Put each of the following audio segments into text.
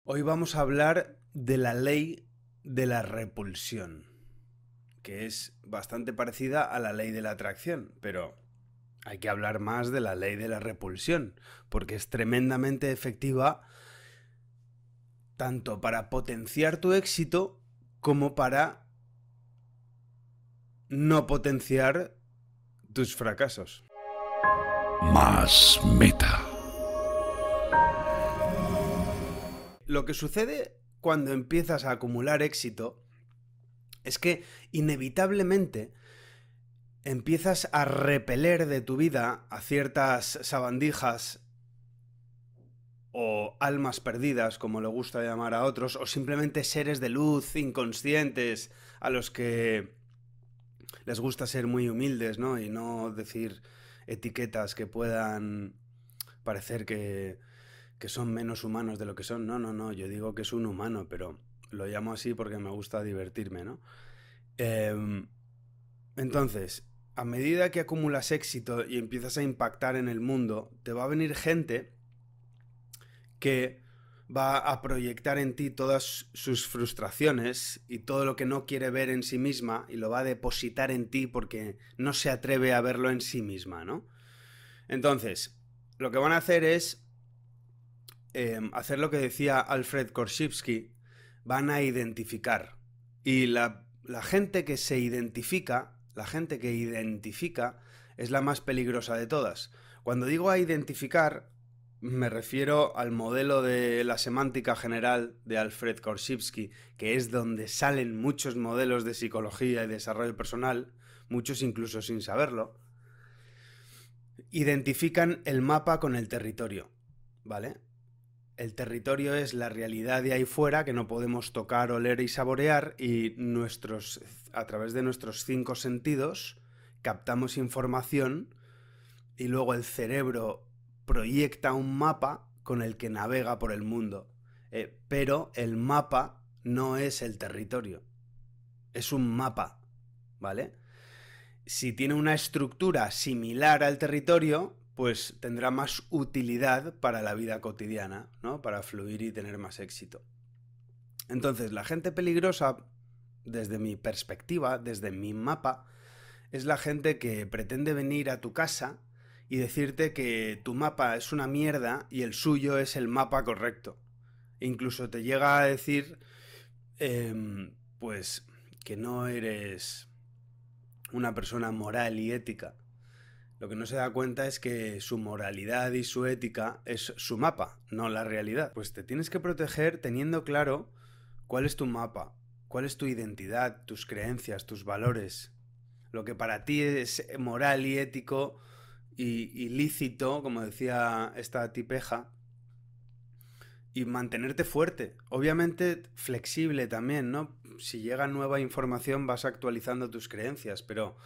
Hoy vamos a hablar de la ley de la repulsión, que es bastante parecida a la ley de la atracción, pero hay que hablar más de la ley de la repulsión, porque es tremendamente efectiva tanto para potenciar tu éxito como para no potenciar tus fracasos. Más meta. Lo que sucede cuando empiezas a acumular éxito es que inevitablemente empiezas a repeler de tu vida a ciertas sabandijas o almas perdidas, como le gusta llamar a otros, o simplemente seres de luz inconscientes a los que les gusta ser muy humildes, ¿no? Y no decir etiquetas que puedan parecer que son menos humanos de lo que son. No, yo digo que es un humano, pero lo llamo así porque me gusta divertirme, ¿no? Entonces, a medida que acumulas éxito y empiezas a impactar en el mundo, te va a venir gente que va a proyectar en ti todas sus frustraciones y todo lo que no quiere ver en sí misma y lo va a depositar en ti porque no se atreve a verlo en sí misma, ¿no? Entonces, lo que van a hacer es hacer lo que decía Alfred Korzybski, van a identificar. Y la gente que se identifica, la gente que identifica es la más peligrosa de todas. Cuando digo a identificar, me refiero al modelo de la semántica general de Alfred Korzybski, que es donde salen muchos modelos de psicología y desarrollo personal, muchos incluso sin saberlo. Identifican el mapa con el territorio, ¿vale? El territorio es la realidad de ahí fuera que no podemos tocar, oler y saborear, y a través de nuestros 5 sentidos captamos información y luego el cerebro proyecta un mapa con el que navega por el mundo. Pero el mapa no es el territorio, es un mapa, ¿vale? Si tiene una estructura similar al territorio, pues tendrá más utilidad para la vida cotidiana, ¿no? Para fluir y tener más éxito. Entonces, la gente peligrosa, desde mi perspectiva, desde mi mapa, es la gente que pretende venir a tu casa y decirte que tu mapa es una mierda y el suyo es el mapa correcto. Incluso te llega a decir, pues, que no eres una persona moral y ética. Lo que no se da cuenta es que su moralidad y su ética es su mapa, no la realidad. Pues te tienes que proteger teniendo claro cuál es tu mapa, cuál es tu identidad, tus creencias, tus valores. Lo que para ti es moral y ético y lícito, como decía esta tipeja, y mantenerte fuerte. Obviamente flexible también, ¿no? Si llega nueva información vas actualizando tus creencias, pero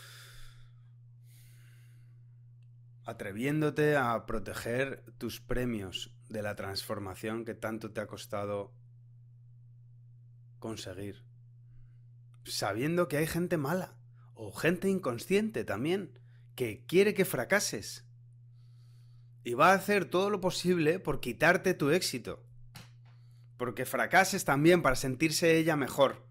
atreviéndote a proteger tus premios de la transformación que tanto te ha costado conseguir. Sabiendo que hay gente mala o gente inconsciente también que quiere que fracases y va a hacer todo lo posible por quitarte tu éxito, porque fracases también para sentirse ella mejor.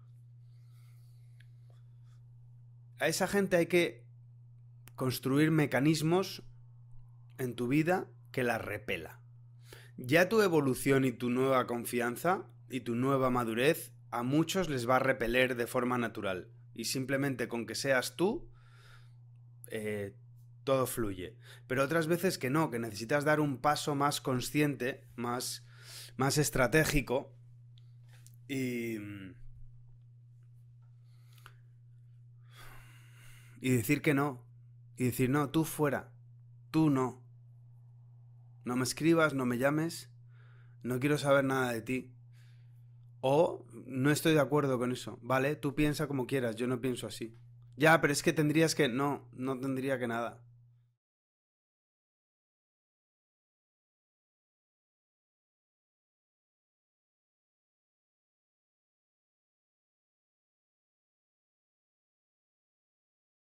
A esa gente hay que construir mecanismos en tu vida que la repela. Ya tu evolución y tu nueva confianza y tu nueva madurez a muchos les va a repeler de forma natural. Y simplemente con que seas tú, todo fluye. Pero otras veces que no, que necesitas dar un paso más consciente, más estratégico y, y decir que no. Y decir, no, tú fuera, tú no. No me escribas, no me llames, no quiero saber nada de ti. O no estoy de acuerdo con eso. Vale, tú piensa como quieras, yo no pienso así. Ya, pero es que tendrías que... No, no tendría que nada.